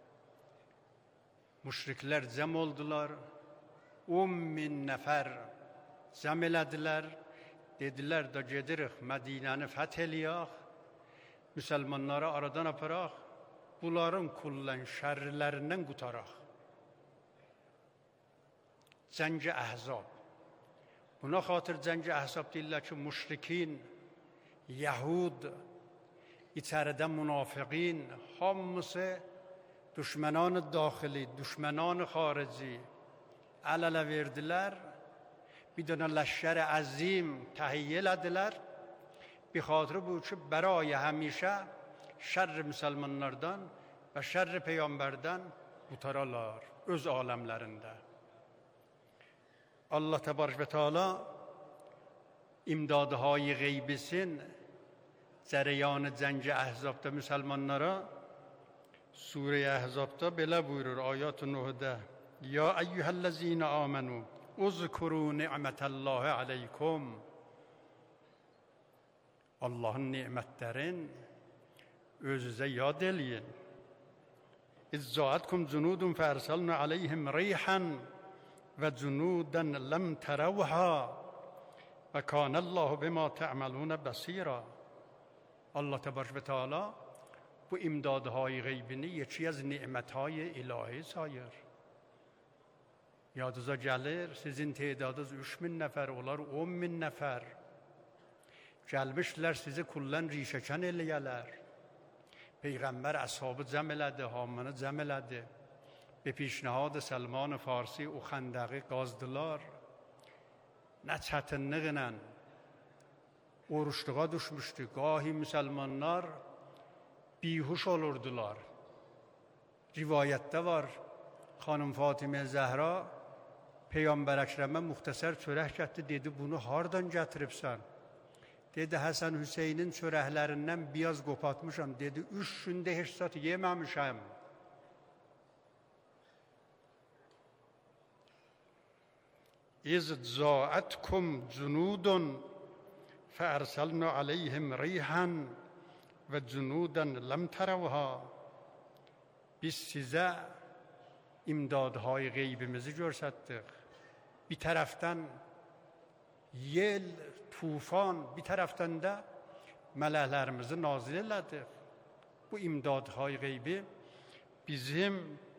müşriklər cəm oldular. on min nəfər cəm elədilər. Dedilər da gedirik Mədinəni fəth eləyək, müsəlmanları aradan aparaq, bunların kullən şərrilərindən qutaraq. Cəng-i Əhzab. Buna xatır Cəng-i Əhzab deyirlər ki, müşrikin, Yahud, içəridə münafiqin, hamısı düşmənan-ı daxili, düşmənan-ı xarici əl-ələ verdilər. Bir dənə ləşkər-i əzim təhiyyə elədilər. Bir xatırı bu ki, برای həmişə şərr müsəlmanlardan və şərr Peyğəmbərdən qutaralar öz aləmlərində. Allah Tebarek ve Teala imdadهای غیبیsin cereyan Cəng-i Əhzabda müsəlmanlara Sure-i Əhzabda belə buyurur ayat-ı nuhdə. Ya eyyühəllezine amenu uzkuru ni'metallahi aleykum. Allah'ın nimetlerin özünüze yad eləyin. İzzaatkum cunudun fersalna aleyhim reyhan ve cunuden lem teravha ve kânallâhu bimâ te'melûne basîrâ. Allah Tebarek ve Teala bu imdadهای غیبini یکی از nimetهای ilahi sayır. Yadınıza gəlir, sizin tedadınız üç min nəfər, onlar on min nəfər. Gəlmişlər sizi kullən rişəkən eləyələr. Peyğəmbər əshabı cəm elədi, hamını cəm elədi. به پیشنهاد سلمان فارسی او خندقی qazdılar. Nə çətinliklə oruçluğa düşmüşdü. Gahi müsəlmanlar bihuş olurdular. Rivayətdə var, xanım Fatimə Zəhra Peyğəmbər Əkrəmə müxtəsər çörək gətirdi, dedi, bunu hardan gətiribsən? Dedi, Həsən Hüseynin çörəklərindən biraz qopatmışam. Dedi, üç gündə heç zat yeməmişəm. İz zâətkum cunudun fe'ersalna aleyhim reyhan ve cunuden lem teravha. Biz size imdadهای غیبimizi görsətdik. Bir tərəfdən yel, tufan, bir tərəfdən də mələklərimizi nazil elədi. Bu imdadهای qeybi bizim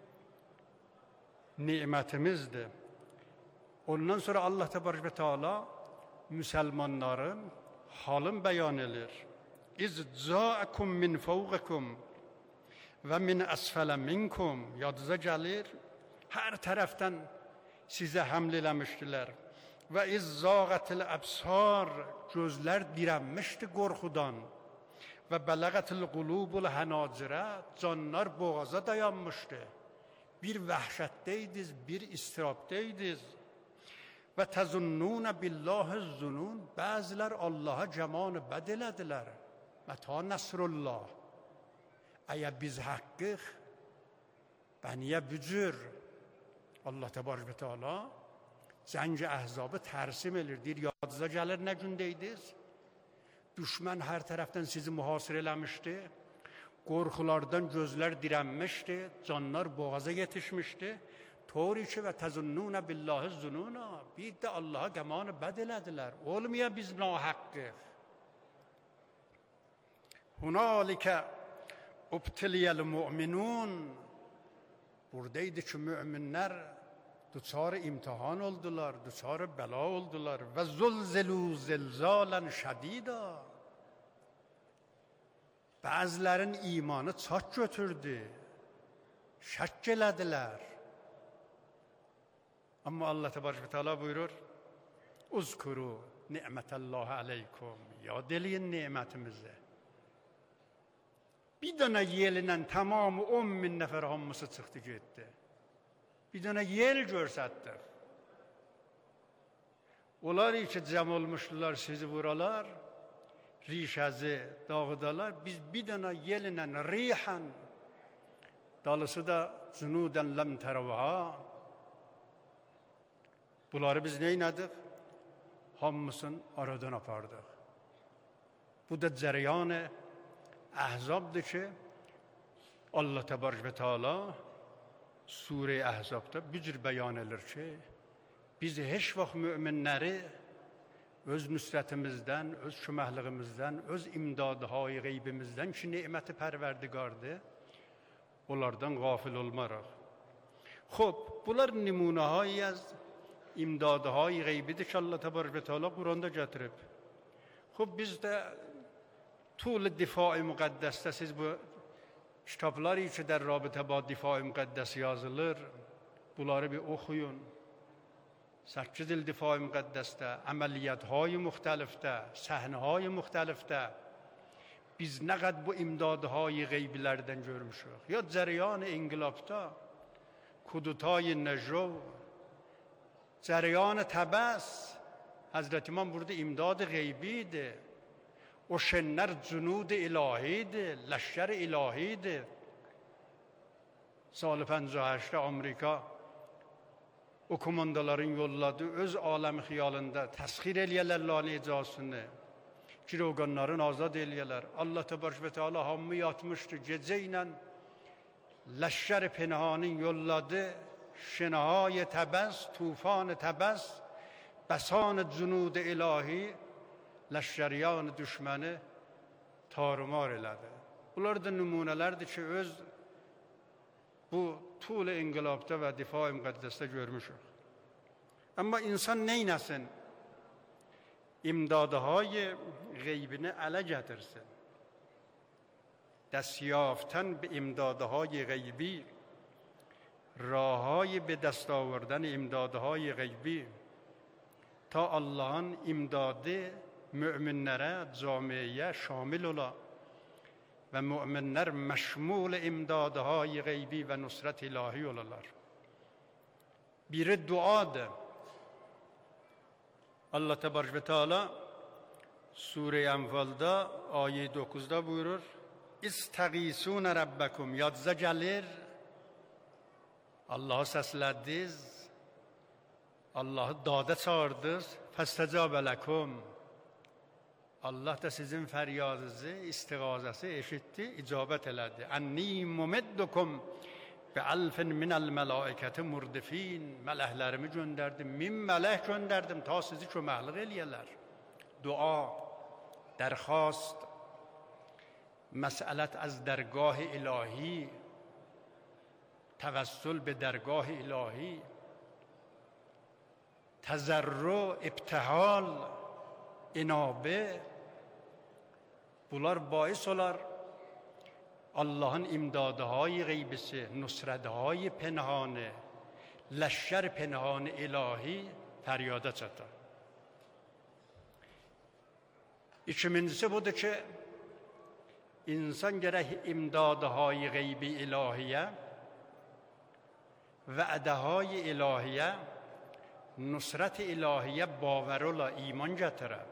nimetimizdir. Ondan sonra Allah Tebarek ve Teala Müslümanların halın beyan edir. İz zâekum min fawqikum ve min asfala minkum. Yadınıza gəlir, hər tərəfdən sizə həml eləmişdilər. Və iz zâqatil absar, gözlər dirənmişdi qorxudan. Və bələğətil qulubul hənacirə, canlar boğaza dayanmışdı. Bir vəhşətdəydiniz, bir istirabdəydiniz. Və təzunnunə billahi zunun, bəzilər Allaha cəmanı bəd elədilər. Mətə nəsrullah. Əgər biz haqqıq, bəniyə bücür. Allah Tebarek ve Teala Cəng-i Əhzabı tərsim edir. Deyir, yadınıza gəlir nə gündəydiniz? Düşmən hər tərəfdən sizi mühasirə eləmişdi. Qorxulardan gözlər dirənmişdi. Canlar boğaza yetişmişdi. Tori ki və təzunnunə billahi zununa. Bir də Allaha qəmanı bəd elədilər. Olmaya biz nahaqqıq. Hunalikə ubtiliyəl mu'minun. Buradaydı ki müminlər duçar imtihan oldular, duçar bəla oldular. Və zulzelu zilzalən şədida. Bəzilərin imanı çat götürdü. Şək elədilər. Amma Allah Tebarek ve Teala buyurur, Uzkuru ni'metallahi aleykum. Yad eləyin ni'mətimizi. Bir dənə yelinlə tamamı on min nəfər hamısı çıxdı getdi. Bir dənə yel görsətdir. Onlar ki cəm olmuşdular sizi vuralar, rişəzi dağıdalar. Biz bir dənə yelinlə rihan, dalısı da cunudən ləm tərəvha. Bunları biz neylədik? Hamısını aradan apardıq. Bu da cəryanı Əhzabdır ki, Allah Tebarek ve Teala Sure-i Əhzabda bir cür bəyan edir ki, biz heç vaxt müminləri öz nüsrətimizdən, öz köməkliğimizdən, öz imdadı-hay qeybimizdən ki, niməti pərverdigardır, onlardan qafil olmaraq. Xob, bunlar nümunəhay az imdadı-hay qeybidir ki, Allah Tebarek ve Teala Quranda gətirib. Xob, biz də طول دفاع مقدسdə siz bu kitabları ki, در رابطه با دفاع müqəddəs yazılır, bunları bir oxuyun. səkkiz il difai müqəddəsdə, əməliyyatهای müxtəlifdə, səhnəهای müxtəlifdə biz nə qədər bu imdadهای qeybilərdən görmüşük. Ya cəryan inqilabda, kudutay Necov, cəryan Təbəs, Həzrət İmam burada imdad qeybidir. O şenlər cünud-i ilahidir, ləşkər-i ilahidir. Salı پنجاه و هشت Amerika o komandaların yolladı, öz aləmi xiyalında təsxir eləyələr lani icasını, giroganların azad eləyələr. Allah Tebarek ve Teala hamı yatmışdı, gecə ilə ləşkər-i pinhanın yolladı, şenhay Təbəs, tufan Təbəs, bəsan cünud-i ilahi, ləşkəriyan düşməni tarumar elədi. Bunlar da nümunələrdir ki, öz bu tul-i inqilabda və difai müqəddəsdə görmüşük. Amma insan neynəsin? İmdadı-hay qeybini ələ gətirsin. Dəstyaftən bi imdadı-hay qeybi, rahay bi dəst avurdan imdadı-hay qeybi, ta Allah'ın imdadı müminlərə, camiyə şamil ola və müminlər məşmul imdadı-hay qeybi və nusrət ilahi olalar. Biri duadır. Allah Tebarek ve Teala Sure-i Enfal'da ayet dokuzda buyurur, İstəqisûne Rabbəkum, yadınıza gəlir, Allah'a səslədiniz, Allah'ı dada çağırdınız, fəstəcabə ləkum. Allah da sizin feryadınızı, istiğazəsi eşitdi, icabət elədi. Ənni mumeddukum به الف من الملائکه مردفین mələklərimi göndərdim, min mələk göndərdim ta sizi köməklik eləyərlər. Dua, dərxast, məsələt az dərgah ilahi, توسل به درگاه الهی، تضرع، ابتهال، inabə bunlar باعث olar Allah'ın imdadıhay qeybisi, nusrəthay penhanı, leşşər penhanı ilahi fəryada çatar. İkincisi budur ki, insan gərək imdadıhay qeybi ilahiyə, vədəhay ilahiyə, nusrət ilahiyə baver ola, iman gətirə.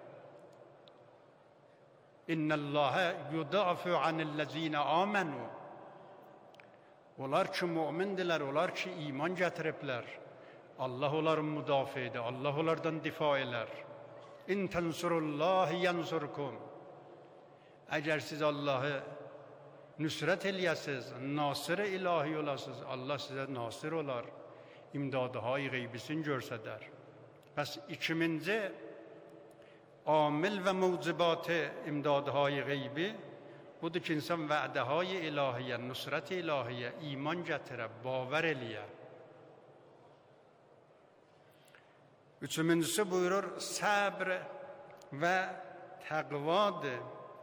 İnnəlləhə yudafu anillezine amenu. Onlar ki mümindirlər, onlar ki iman gətiriblər. Allah onların müdafiidir, Allah onlardan difa elər. İn tensurullahi yansurkum. Əgər siz Allahı nüsrət eləyəsiz, nasır ilahi olasınız, Allah sizə nasır olar, imdadıhay qeybisini görsədər. Bəs ikinci amil və mevcibat imdadıhay qeybi budur ki, insan vədəhay ilahiyə, nusrət ilahiyə iman gətirə, baver eləyə. Üçüncüsü buyurur, səbr və təqvadır.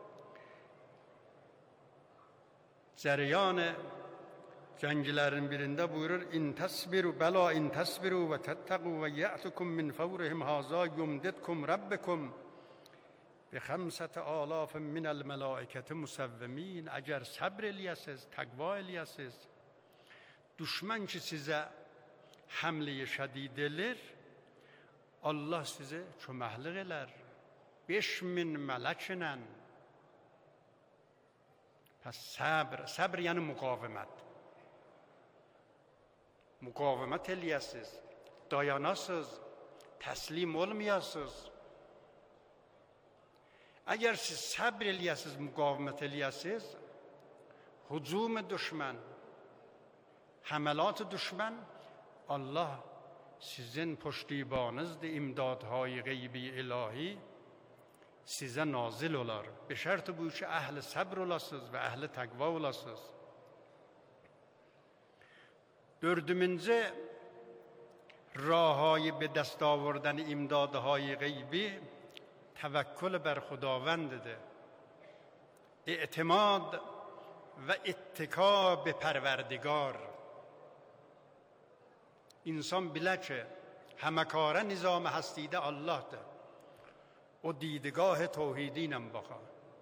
Cəryan cənglərin birində buyurur, in təsbiru, bəla in təsbiru və təttəqu və yə'tukum min fəvrihim haza yumdidkum rabbikum bi xəmsət alafın minəl mələikəti musəvvəmin. Əgər səbr eləyəsiz, təqva eləyəsiz, düşmən ki sizə həmliyi şədid elir, Allah sizə köməklik elər. beş min mələklə. Pəs səbr, səbr yəni müqavimət. Müqavimət eləyəsiz, dayanasız, təslim olmayasız. Əgər siz səbr eləyəsiz, müqavimət eləyəsiz, hücum düşmən, həməlat düşmən, Allah sizin puştibanızdır, imdadhay qeybi ilahi sizə nazil olar. Be şərt bu ki, əhl-i səbr olasınız və əhl-i təqva olasınız. Dördümüncü rahay به دست آوردن امدادهای غیبی توکل بر خداوندده، اعتماد و اتکا به پروردگار. انسان بله که همه کاره نظام هستیده الله ده و دیدگاه توحیدینم بخواه.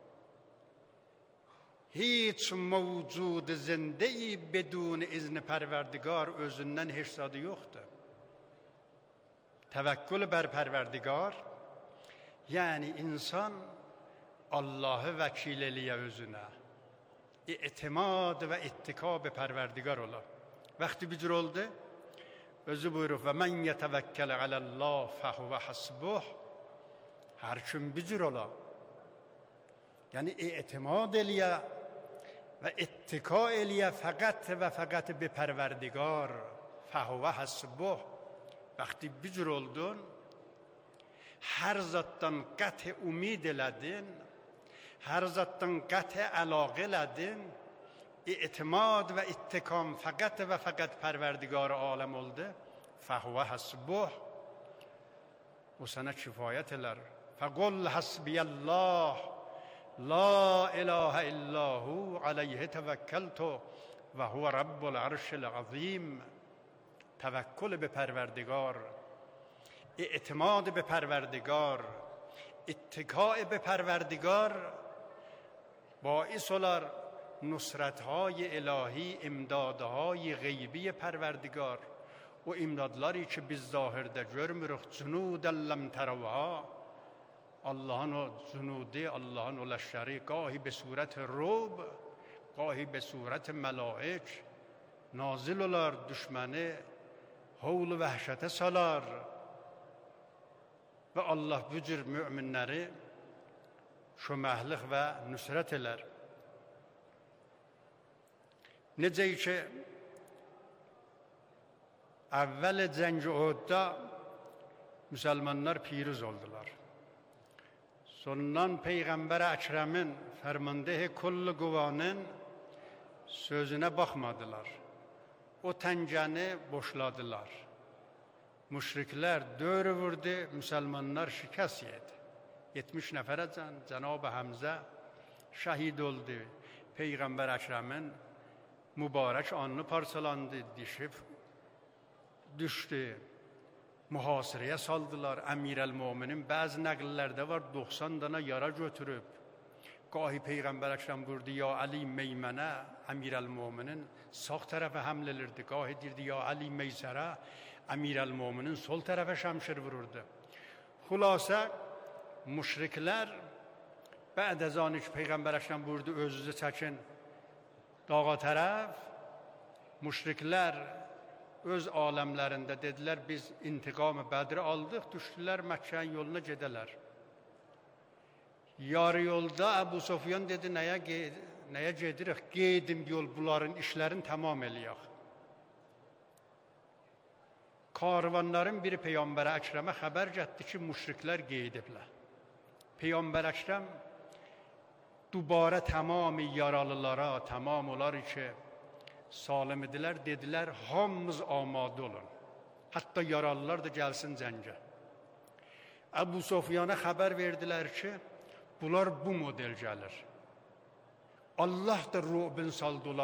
هیچ موجود زنده‌ای بدون اذن پروردگار özündən heç zadı yoxdur. Təvəkkül bər pərverdigar, yəni insan Allahı vəkil eləyə özünə. İtimad və ittika be pərverdigar ola. Vaxtı bir cür oldu, özü buyurur, və mən yətəvəkkələ aləllah fəhuvə hasbuh. Hər kim bir cür ola. Yəni itimad eləyə və ittika eləyə fəqət və fəqət be pərverdigar fəhuvə hasbuh. Vaxtı bir cür oldun, hər zatdan qəti umid elədin, hər zatdan qəti əlaqə elədin, itimad və ittikam fəqət və fəqət pərverdigar aləm oldu, fəhuvə hasbuh. O sənə kifayət elər. Fəqul hasbiyəllah, la ilahə illahu, aleyhi təvəkkəltu və huvə rabbul arşil azim. توکل به پروردگار، اعتماد به پروردگار، اتکاء به پروردگار باعث olar nusretهای الهی، امدادهای غیبی پروردگار و امدادları ki biz zahirdə görmürük، cunudəl ləm tərəvha، Allahın o cunudi، Allahın o ləşşəri gahi به صورت رعب، gahi به صورت ملائک nazil olar düşməni havl vəhşətə salar və Allah bu cür müminləri şöməhlik və nüsrət elər. Necə ki Evvel cengi Uhud'da Müslümanlar piruz oldular. Sonundan Peygamber Ekrem'in fermandehi kullu guvanın sözüne bakmadılar. O tenceni boşladılar. Müşrikler dövrü vurdu, Müslümanlar şikast yedi. yetmiş nefere can, Cenab-ı Hamza şehit oldu. Peygamber Ekrem'in mübarek alnı parçalandı, dişi düştü. Muhasireye saldılar. Emir el-Muminin bazı naklerde var doksan tane yara götürüp. Gahi Peygamber Ekrem buyurdu ya Ali meymene, Emir el-Muminin sağ tarafa hamlelirdi. Gahi dirdi ya Ali meysere, Emir el-Muminin sol tarafa şamşır vururdu. Hulasa müşrikler بعد از آن که پیغمبر اکرم buyurdu özünüzü çəkin dağa tərəf, müşriklər öz aləmlərində dedilər biz intiqamı Bədri aldıq, düşdülər Məkkənin yoluna gedələr. Yarı yolda Əbu Sufyan dedi nəyə, nəyə gedirik, gedim yol bunların işlərini tamam eləyək. Karvanların biri Peyğəmbər Əkrəmə xəbər getdi ki müşriklər gediblər. Peyğəmbər Əkrəm dubara tamam yaralılara, tamam olar ki salim idilər, dedilər hamımız amadə olun. Hatta yaralılar da gəlsin cəngə. Əbu Sufyana xəbər verdilər ki bunlar bu model gəlir. Allah da rubin saldı